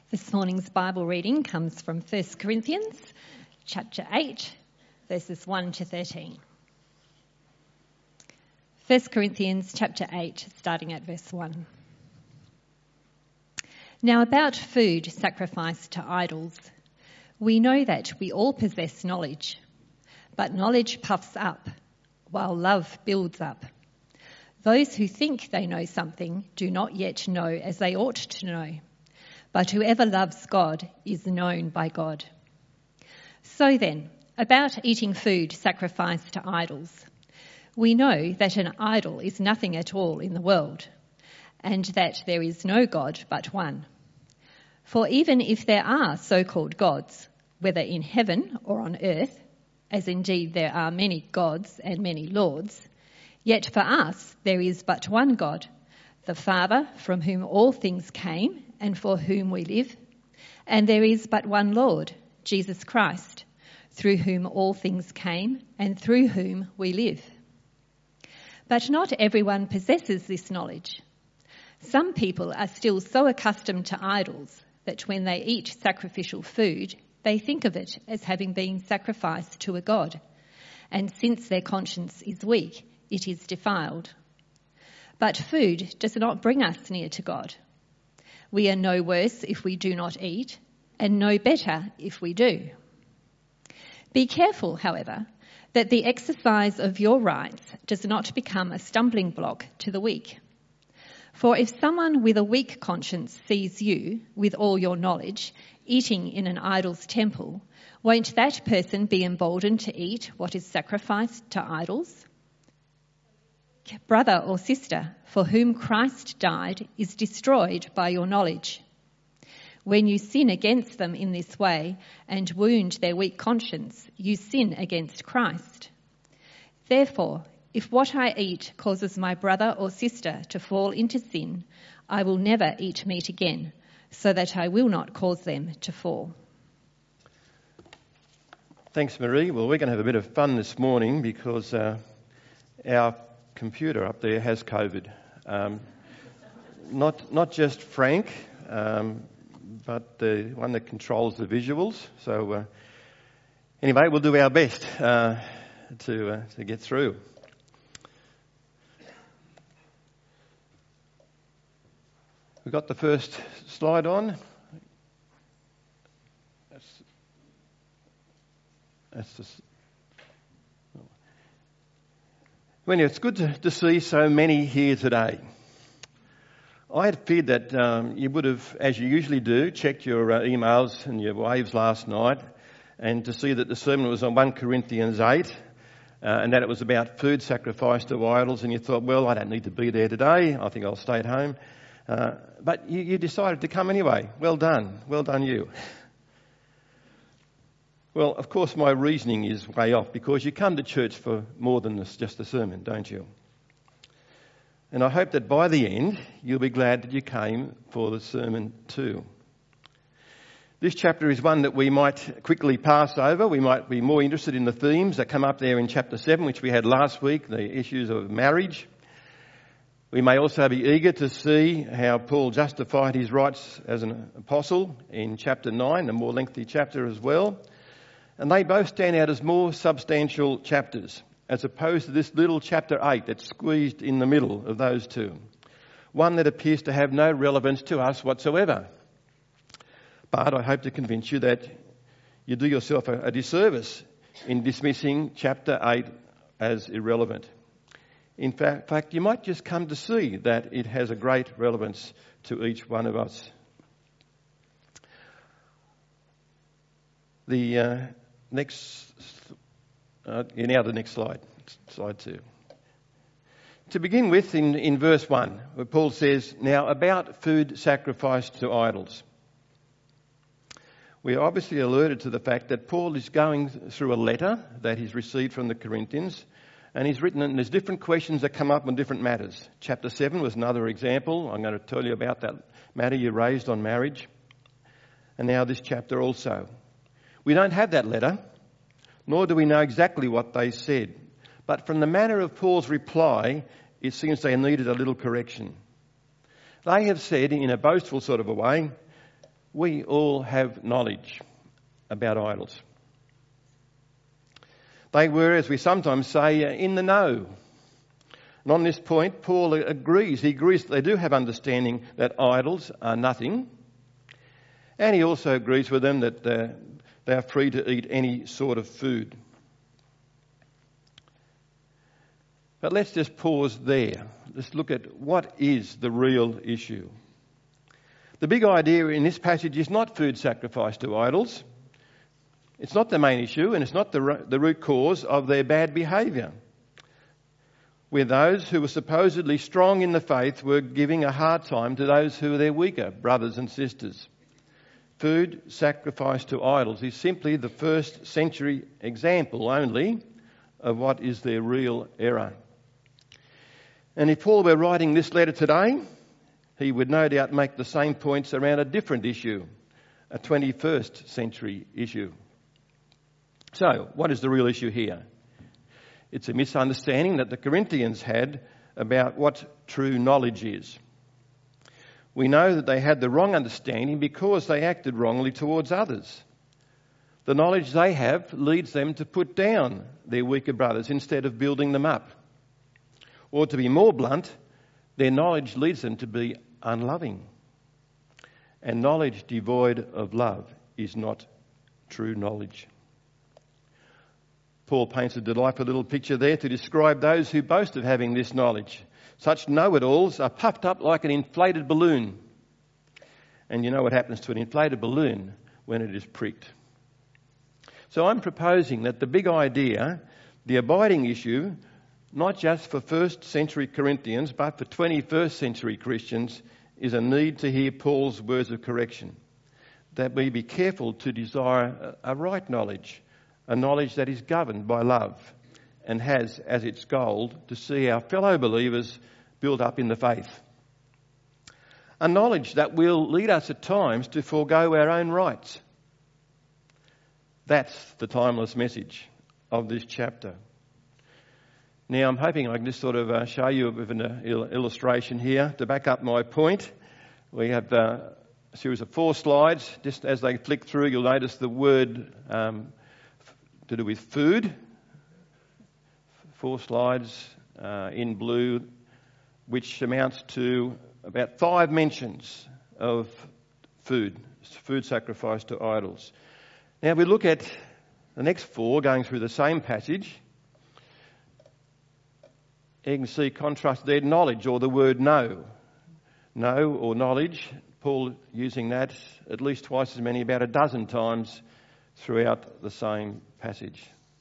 This morning's Bible reading comes from 1 Corinthians chapter 8, verses 1 to 13. 1 Corinthians chapter 8, starting at verse 1. Now about food sacrificed to idols, we know that we all possess knowledge, but knowledge puffs up, while love builds up. Those who think they know something do not yet know as they ought to know. But whoever loves God is known by God. So then, about eating food sacrificed to idols, we know that an idol is nothing at all in the world, and that there is no God but one. For even if there are so-called gods, whether in heaven or on earth, as indeed there are many gods and many lords, yet for us there is but one God, the Father, from whom all things came and for whom we live, and there is but one Lord, Jesus Christ, through whom all things came and through whom we live. But not everyone possesses this knowledge. Some people are still so accustomed to idols that when they eat sacrificial food, they think of it as having been sacrificed to a god, and since their conscience is weak, it is defiled. But food does not bring us near to God. We are no worse if we do not eat, and no better if we do. Be careful, however, that the exercise of your rights does not become a stumbling block to the weak. For if someone with a weak conscience sees you, with all your knowledge, eating in an idol's temple, won't that person be emboldened to eat what is sacrificed to idols? Brother or sister for whom Christ died is destroyed by your knowledge. When you sin against them in this way and wound their weak conscience, you sin against Christ. Therefore, if what I eat causes my brother or sister to fall into sin, I will never eat meat again, so that I will not cause them to fall. Thanks, Marie. Well, we're going to have a bit of fun this morning because our computer up there has COVID. Not just Frank, but the one that controls the visuals. So anyway, we'll do our best to get through. We've got the first slide on. That's just. Well, it's good to see so many here today. I had feared that you would have, as you usually do, checked your emails and your waves last night and to see that the sermon was on 1 Corinthians 8 and that it was about food sacrificed to idols, and you thought, well, I don't need to be there today. I think I'll stay at home. But you decided to come anyway. Well done. Well done you. Well, of course, my reasoning is way off because you come to church for more than just a sermon, don't you? And I hope that by the end, you'll be glad that you came for the sermon too. This chapter is one that we might quickly pass over. We might be more interested in the themes that come up there in chapter 7, which we had last week, the issues of marriage. We may also be eager to see how Paul justified his rights as an apostle in chapter 9, a more lengthy chapter as well. And they both stand out as more substantial chapters, as opposed to this little chapter 8 that's squeezed in the middle of those two. One that appears to have no relevance to us whatsoever. But I hope to convince you that you do yourself a disservice in dismissing chapter 8 as irrelevant. In fact, you might just come to see that it has a great relevance to each one of us. The next slide, slide 2. To begin with, in verse 1, where Paul says, now about food sacrificed to idols. We are obviously alerted to the fact that Paul is going through a letter that he's received from the Corinthians, and he's written, and there's different questions that come up on different matters. Chapter 7 was another example. I'm going to tell you about that matter you raised on marriage. And now this chapter also. We don't have that letter, nor do we know exactly what they said. But from the manner of Paul's reply, it seems they needed a little correction. They have said, in a boastful sort of a way, we all have knowledge about idols. They were, as we sometimes say, in the know. And on this point, Paul agrees. He agrees that they do have understanding that idols are nothing. And he also agrees with them that they are free to eat any sort of food. But let's just pause there. Let's look at what is the real issue. The big idea in this passage is not food sacrifice to idols. It's not the main issue, and it's not the root cause of their bad behaviour, where those who were supposedly strong in the faith were giving a hard time to those who were their weaker brothers and sisters. Food sacrifice to idols is simply the first century example only of what is their real error. And if Paul were writing this letter today, he would no doubt make the same points around a different issue, a 21st century issue. So, what is the real issue here? It's a misunderstanding that the Corinthians had about what true knowledge is. We know that they had the wrong understanding because they acted wrongly towards others. The knowledge they have leads them to put down their weaker brothers instead of building them up. Or to be more blunt, their knowledge leads them to be unloving. And knowledge devoid of love is not true knowledge. Paul paints a delightful little picture there to describe those who boast of having this knowledge. Such know-it-alls are puffed up like an inflated balloon. And you know what happens to an inflated balloon when it is pricked. So I'm proposing that the big idea, the abiding issue, not just for first century Corinthians, but for 21st century Christians, is a need to hear Paul's words of correction. That we be careful to desire a right knowledge, a knowledge that is governed by love and has as its goal to see our fellow believers built up in the faith. A knowledge that will lead us at times to forego our own rights. That's the timeless message of this chapter. Now, I'm hoping I can just sort of show you with an illustration here to back up my point. We have a series of 4 slides. Just as they flick through, you'll notice the word to do with food. 4 slides in blue, which amounts to about 5 mentions of food sacrifice to idols. Now, we look at the next 4 going through the same passage. You can see contrast there, knowledge, or the word know. Know or knowledge, Paul using that at least twice as many, about a dozen times throughout the same passage.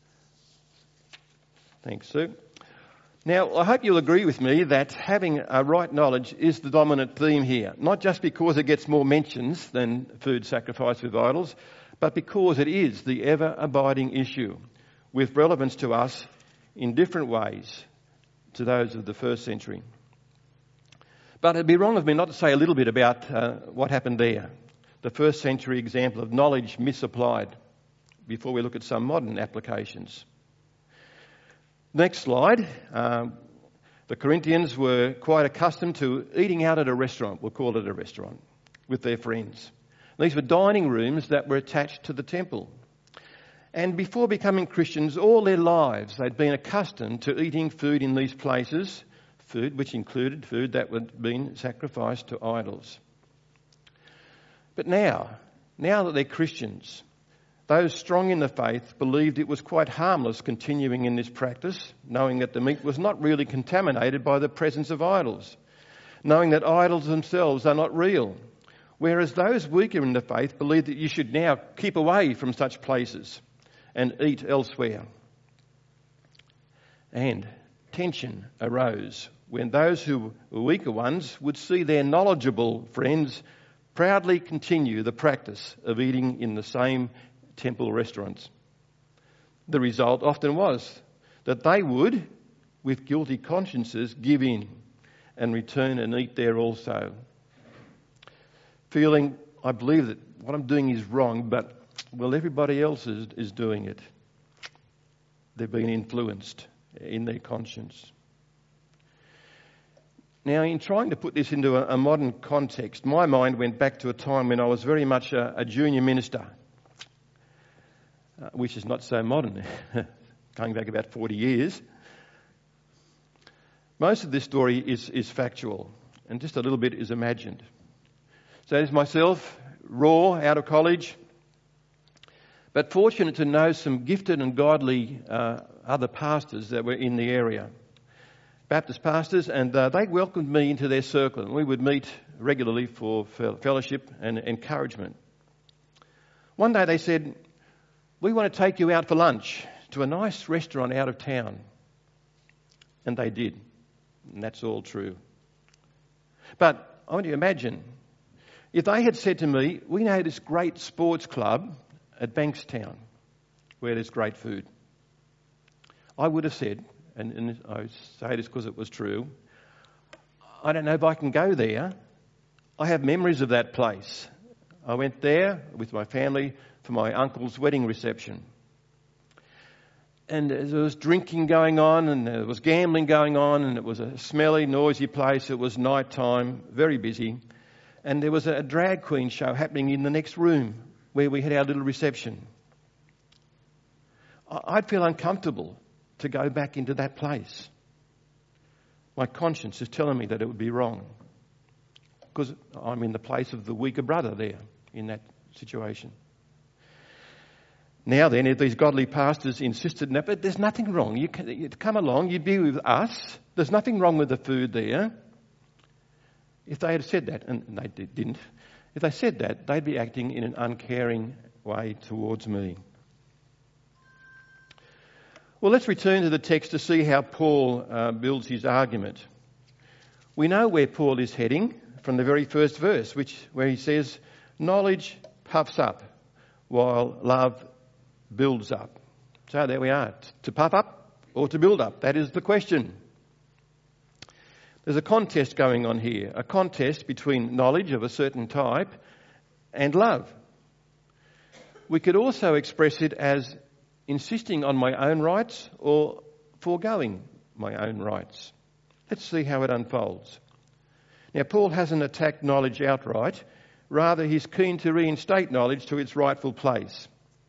Thanks, Sue. Now, I hope you'll agree with me that having a right knowledge is the dominant theme here, not just because it gets more mentions than food sacrifice with idols, but because it is the ever-abiding issue with relevance to us in different ways to those of the first century. But it'd be wrong of me not to say a little bit about what happened there, the first century example of knowledge misapplied, before we look at some modern applications. Next slide. The Corinthians were quite accustomed to eating out at a restaurant, we'll call it a restaurant, with their friends. These were dining rooms that were attached to the temple. And before becoming Christians, all their lives they'd been accustomed to eating food in these places, food which included food that had been sacrificed to idols. But now that they're Christians, those strong in the faith believed it was quite harmless continuing in this practice, knowing that the meat was not really contaminated by the presence of idols, knowing that idols themselves are not real. Whereas those weaker in the faith believed that you should now keep away from such places and eat elsewhere. And tension arose when those who were weaker ones would see their knowledgeable friends proudly continue the practice of eating in the same temple restaurants. The result often was that they would, with guilty consciences, give in and return and eat there also, feeling, I believe that what I'm doing is wrong, but, well, everybody else is doing it. They've been influenced in their conscience. Now, in trying to put this into a modern context, my mind went back to a time when I was very much a junior minister, which is not so modern, going back about 40 years. Most of this story is factual, and just a little bit is imagined. So there's myself, raw, out of college, but fortunate to know some gifted and godly other pastors that were in the area. Baptist pastors, and they welcomed me into their circle, and we would meet regularly for fellowship and encouragement. One day they said, "We want to take you out for lunch to a nice restaurant out of town." And they did, and that's all true. But I want you to imagine, if they had said to me, "We know this great sports club at Bankstown where there's great food," I would have said, and I say this because it was true, "I don't know if I can go there. I have memories of that place. I went there with my family for my uncle's wedding reception. And there was drinking going on, and there was gambling going on, and it was a smelly, noisy place. It was night time, very busy. And there was a drag queen show happening in the next room where we had our little reception. I'd feel uncomfortable to go back into that place. My conscience is telling me that it would be wrong, because I'm in the place of the weaker brother there in that situation. Now then, if these godly pastors insisted, "No, but there's nothing wrong. You'd come along, you'd be with us. There's nothing wrong with the food there." If they had said that, and they didn't, if they said that, they'd be acting in an uncaring way towards me. Well, let's return to the text to see how Paul builds his argument. We know where Paul is heading from the very first verse, where he says, "Knowledge puffs up, while love builds up." So there we are. To puff up or to build up? That is the question. There's a contest going on here, a contest between knowledge of a certain type and love. We could also express it as insisting on my own rights or foregoing my own rights. Let's see how it unfolds. Now, Paul hasn't attacked knowledge outright. Rather, he's keen to reinstate knowledge to its rightful place.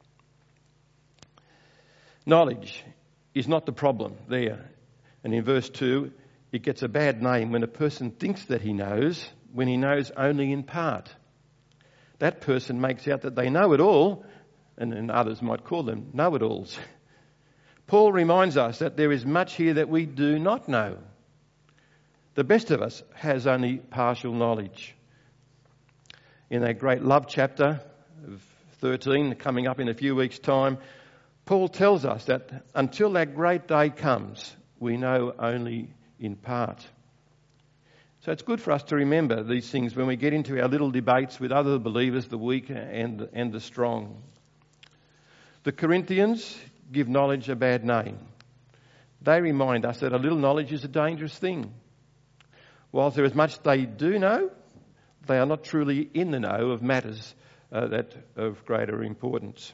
Knowledge is not the problem there. And in verse 2, it gets a bad name when a person thinks that he knows, when he knows only in part. That person makes out that they know it all, and others might call them know-it-alls. Paul reminds us that there is much here that we do not know. The best of us has only partial knowledge. In that great love chapter of 13, coming up in a few weeks' time, Paul tells us that until that great day comes, we know only in part. So it's good for us to remember these things when we get into our little debates with other believers, the weak and the strong. The Corinthians give knowledge a bad name. They remind us that a little knowledge is a dangerous thing. Whilst there is much they do know, they are not truly in the know of matters that of greater importance.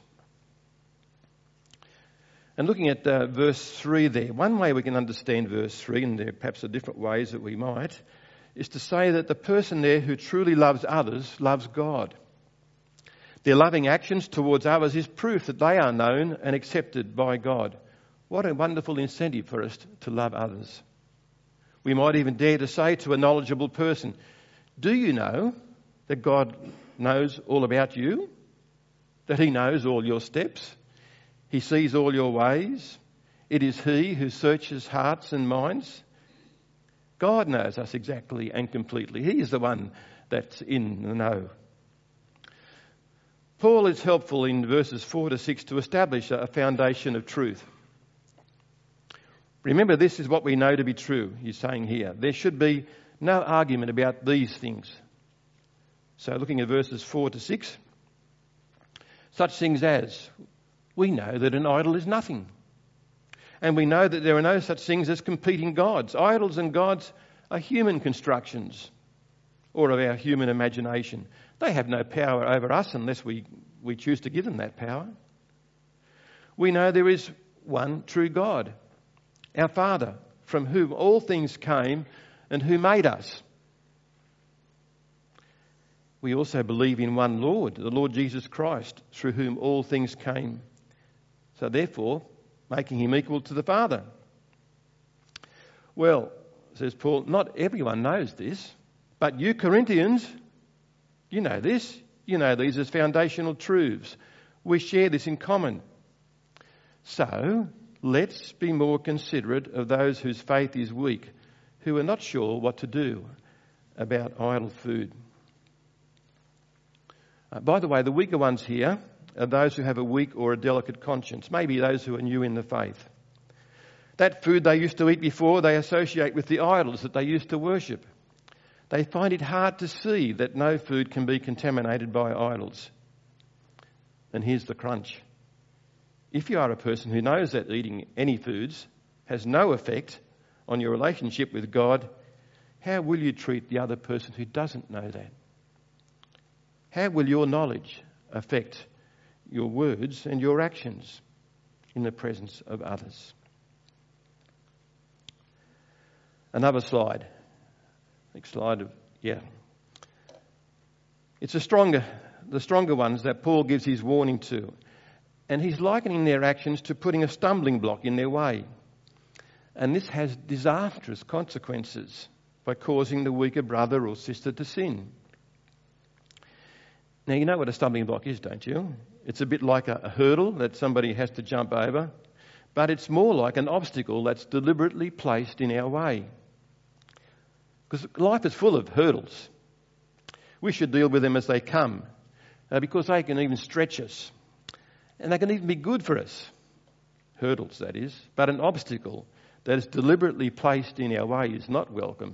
And looking at verse 3 there, one way we can understand verse 3, and there perhaps are different ways that we might, is to say that the person there who truly loves others loves God. Their loving actions towards others is proof that they are known and accepted by God. What a wonderful incentive for us to love others. We might even dare to say to a knowledgeable person, "Do you know that God knows all about you? That He knows all your steps? He sees all your ways? It is He who searches hearts and minds." God knows us exactly and completely. He is the one that's in the know. Paul is helpful in verses 4 to 6 to establish a foundation of truth. Remember, this is what we know to be true, he's saying here. There should be no argument about these things. So looking at verses 4 to 6, such things as, we know that an idol is nothing. And we know that there are no such things as competing gods. Idols and gods are human constructions or of our human imagination. They have no power over us unless we choose to give them that power. We know there is one true God, our Father, from whom all things came, and who made us. We also believe in one Lord, the Lord Jesus Christ, through whom all things came. So therefore, making him equal to the Father. Well, says Paul, not everyone knows this, but you Corinthians, you know this. You know these as foundational truths. We share this in common. So, let's be more considerate of those whose faith is weak, who are not sure what to do about idol food. By the way, the weaker ones here are those who have a weak or a delicate conscience, maybe those who are new in the faith. That food they used to eat before, they associate with the idols that they used to worship. They find it hard to see that no food can be contaminated by idols. And here's the crunch. If you are a person who knows that eating any foods has no effect on your relationship with God, how will you treat the other person who doesn't know that? How will your knowledge affect your words and your actions in the presence of others? Another slide. Next slide. It's the stronger ones that Paul gives his warning to. And he's likening their actions to putting a stumbling block in their way. And this has disastrous consequences by causing the weaker brother or sister to sin. Now, you know what a stumbling block is, don't you? It's a bit like a hurdle that somebody has to jump over, but it's more like an obstacle that's deliberately placed in our way. Because life is full of hurdles. We should deal with them as they come, because they can even stretch us. And they can even be good for us. Hurdles, that is. But an obstacle that is deliberately placed in our way is not welcome.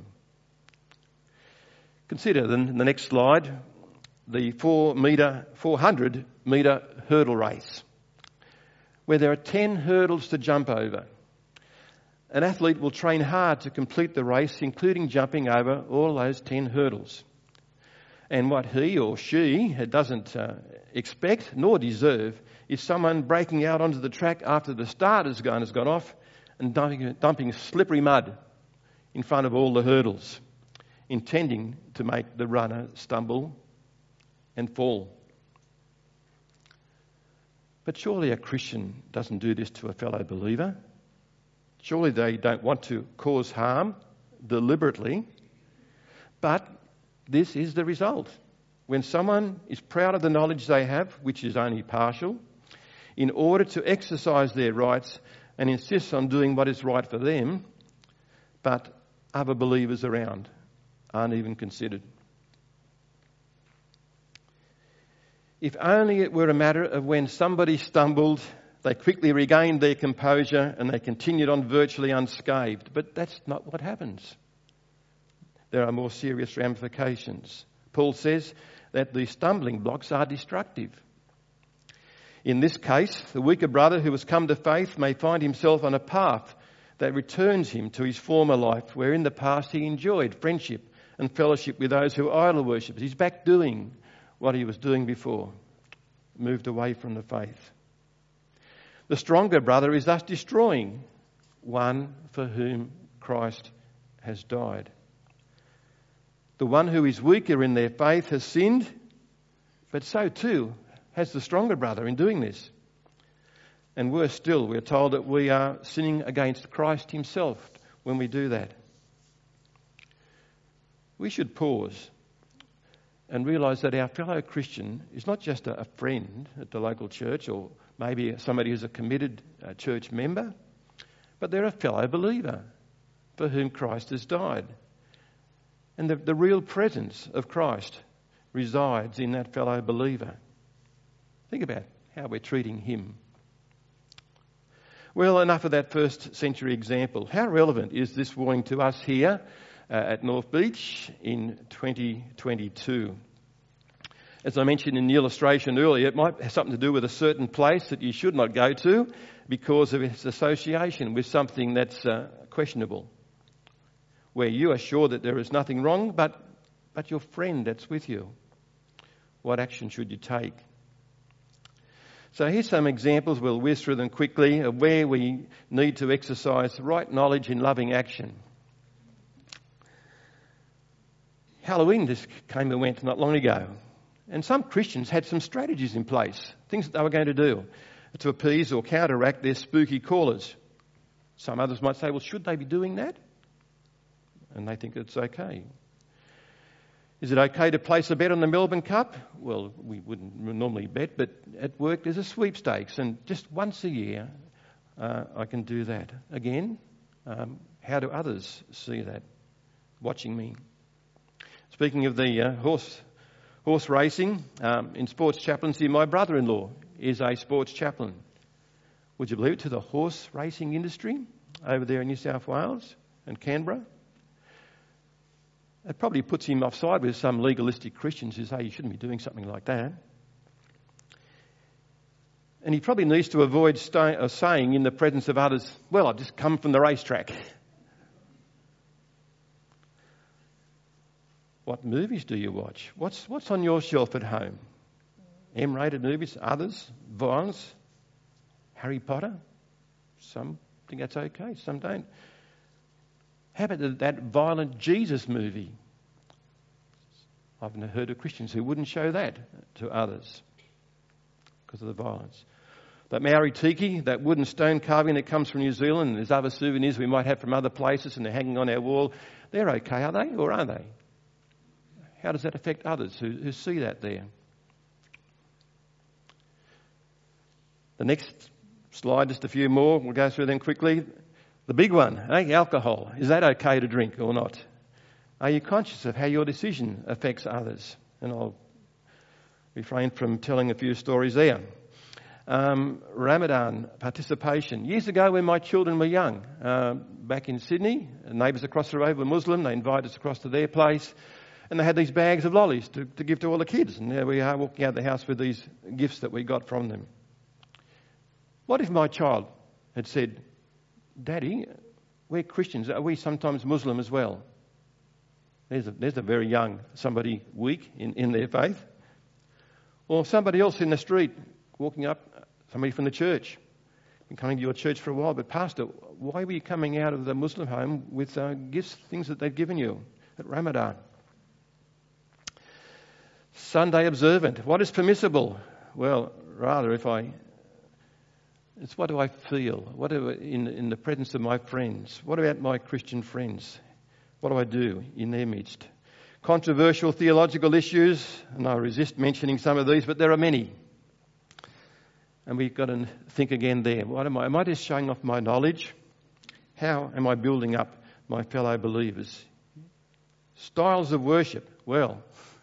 Consider the next slide, the 400 metre hurdle race, where there are 10 hurdles to jump over. An athlete will train hard to complete the race, including jumping over all those 10 hurdles. And what he or she doesn't expect nor deserve is someone breaking out onto the track after the starter's gun has gone off and dumping slippery mud in front of all the hurdles, intending to make the runner stumble and fall. But surely a Christian doesn't do this to a fellow believer. Surely they don't want to cause harm deliberately. But this is the result. When someone is proud of the knowledge they have, which is only partial, in order to exercise their rights and insists on doing what is right for them, but other believers around aren't even considered. If only it were a matter of when somebody stumbled, they quickly regained their composure and they continued on virtually unscathed. But that's not what happens. There are more serious ramifications. Paul says that the stumbling blocks are destructive. In this case, the weaker brother who has come to faith may find himself on a path that returns him to his former life, where in the past he enjoyed friendship and fellowship with those who idol worship. He's back doing what he was doing before, moved away from the faith. The stronger brother is thus destroying one for whom Christ has died. The one who is weaker in their faith has sinned, but so too has the stronger brother in doing this. And worse still, we're told that we are sinning against Christ himself when we do that. We should pause and realise that our fellow Christian is not just a friend at the local church or maybe somebody who's a committed church member, but they're a fellow believer for whom Christ has died. And the real presence of Christ resides in that fellow believer. Think about how we're treating him. Well, enough of that first century example. How relevant is this warning to us here at North Beach in 2022? As I mentioned in the illustration earlier, it might have something to do with a certain place that you should not go to because of its association with something that's questionable, where you are sure that there is nothing wrong, but your friend that's with you, what action should you take? So here's some examples, we'll whiz through them quickly, of where we need to exercise right knowledge in loving action. Halloween just came and went not long ago. And some Christians had some strategies in place, things that they were going to do to appease or counteract their spooky callers. Some others might say, well, should they be doing that? And they think it's okay. Is it okay to place a bet on the Melbourne Cup? Well, we wouldn't normally bet, but at work there's a sweepstakes, and just once a year I can do that. Again, how do others see that watching me? Speaking of the horse racing, in sports chaplaincy, my brother-in-law is a sports chaplain. Would you believe it, to the horse racing industry over there in New South Wales and Canberra? It probably puts him offside with some legalistic Christians who say you shouldn't be doing something like that. And he probably needs to avoid saying in the presence of others, well, I've just come from the racetrack. What movies do you watch? What's on your shelf at home? M-rated movies, others, violence, Harry Potter. Some think that's okay, some don't. How about that violent Jesus movie? I've heard of Christians who wouldn't show that to others because of the violence. That Maori tiki, that wooden stone carving that comes from New Zealand, and there's other souvenirs we might have from other places and they're hanging on our wall, they're okay, are they? Or are they? How does that affect others who see that there? The next slide, just a few more, we'll go through them quickly. The big one, alcohol. Is that okay to drink or not? Are you conscious of how your decision affects others? And I'll refrain from telling a few stories there. Ramadan participation. Years ago when my children were young, back in Sydney, neighbours across the road were Muslim. They invited us across to their place and they had these bags of lollies to give to all the kids. And there we are walking out of the house with these gifts that we got from them. What if my child had said, Daddy, we're Christians. Are we sometimes Muslim as well? There's a very young somebody weak in their faith. Or somebody else in the street walking up, somebody from the church, been coming to your church for a while, but Pastor, why were you coming out of the Muslim home with gifts, things that they've given you at Ramadan? Sunday observant. What is permissible? Well, rather it's what do I feel? What do in the presence of my friends? What about my Christian friends? What do I do in their midst? Controversial theological issues, and I resist mentioning some of these, but there are many. And we've got to think again there. What am I just showing off my knowledge? How am I building up my fellow believers? Styles of worship. Well,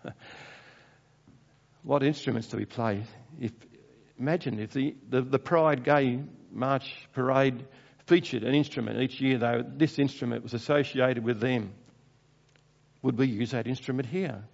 what instruments do we play? Imagine if the Pride Gay March Parade featured an instrument each year, though this instrument was associated with them. Would we use that instrument here?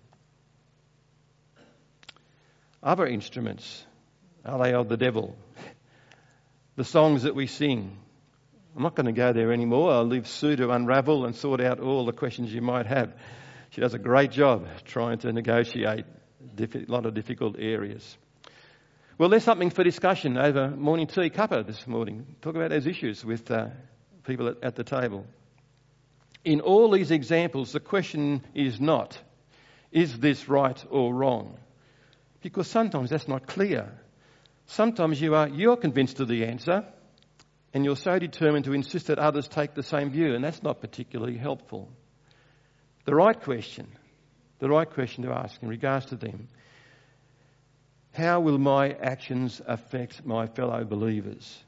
Other instruments, are they of the devil? The songs that we sing. I'm not going to go there anymore. I'll leave Sue to unravel and sort out all the questions you might have. She does a great job trying to negotiate a lot of difficult areas. Well, there's something for discussion over morning tea cuppa this morning. Talk about those issues with people at the table. In all these examples, the question is not, is this right or wrong? Because sometimes that's not clear. Sometimes you're convinced of the answer and you're so determined to insist that others take the same view, and that's not particularly helpful. The right question to ask in regards to them, how will my actions affect my fellow believers?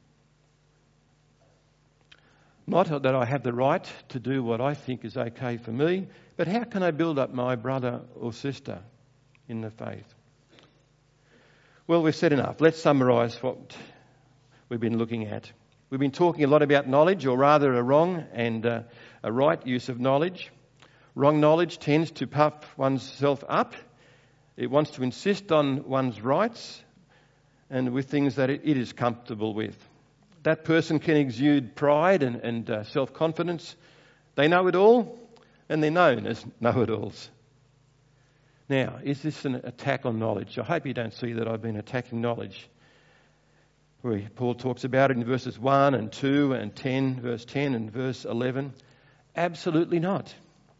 Not that I have the right to do what I think is okay for me, but how can I build up my brother or sister in the faith? Well, we've said enough. Let's summarise what we've been looking at. We've been talking a lot about knowledge, or rather a wrong and a right use of knowledge. Wrong knowledge tends to puff oneself up. It wants to insist on one's rights and with things that it is comfortable with. That person can exude pride and self-confidence. They know it all, and they're known as know-it-alls. Now, is this an attack on knowledge? I hope you don't see that I've been attacking knowledge. Where Paul talks about it in verses 1 and 2 and 10, verse 10 and verse 11. Absolutely not.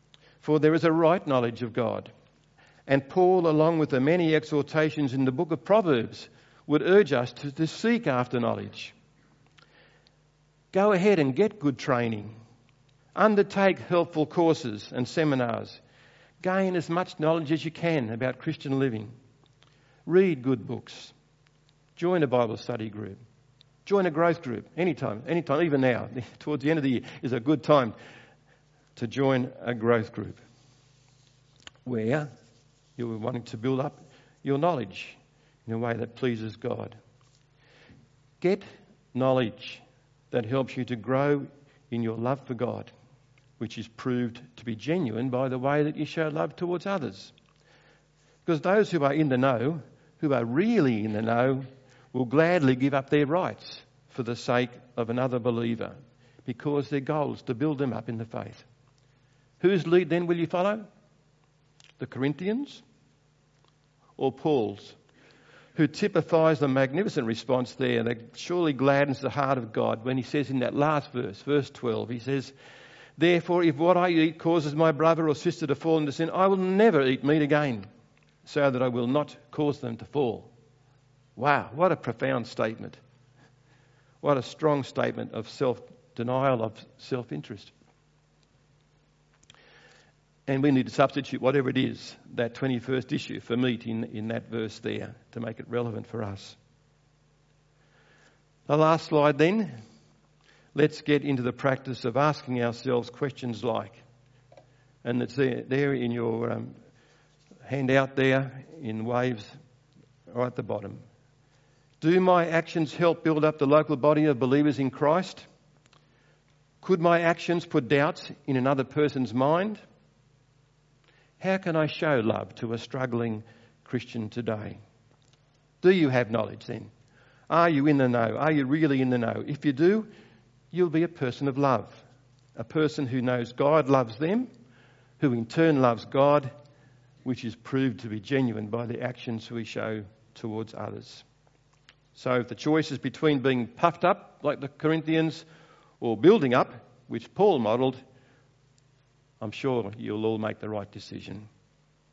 For there is a right knowledge of God. And Paul, along with the many exhortations in the book of Proverbs, would urge us to seek after knowledge. Go ahead and get good training. Undertake helpful courses and seminars. Gain as much knowledge as you can about Christian living. Read good books. Join a Bible study group. Join a growth group anytime, even now. Towards the end of the year is a good time to join a growth group where you're wanting to build up your knowledge in a way that pleases God. Get knowledge that helps you to grow in your love for God, which is proved to be genuine by the way that you show love towards others. Because those who are in the know, who are really in the know, will gladly give up their rights for the sake of another believer, because their goal is to build them up in the faith. Whose lead then will you follow? The Corinthians or Paul's, who typifies the magnificent response there that surely gladdens the heart of God when he says in that last verse, verse 12, he says, "Therefore, if what I eat causes my brother or sister to fall into sin, I will never eat meat again, so that I will not cause them to fall." Wow, what a profound statement. What a strong statement of self-denial, of self-interest. And we need to substitute whatever it is, that 21st issue for meat in that verse there to make it relevant for us. The last slide then. Let's get into the practice of asking ourselves questions like, and it's there in your handout there in waves right at the bottom. Do my actions help build up the local body of believers in Christ? Could my actions put doubts in another person's mind? How can I show love to a struggling Christian today? Do you have knowledge then? Are you in the know? Are you really in the know? If you do, you'll be a person of love, a person who knows God loves them, who in turn loves God, which is proved to be genuine by the actions we show towards others. So if the choice is between being puffed up like the Corinthians or building up, which Paul modelled, I'm sure you'll all make the right decision.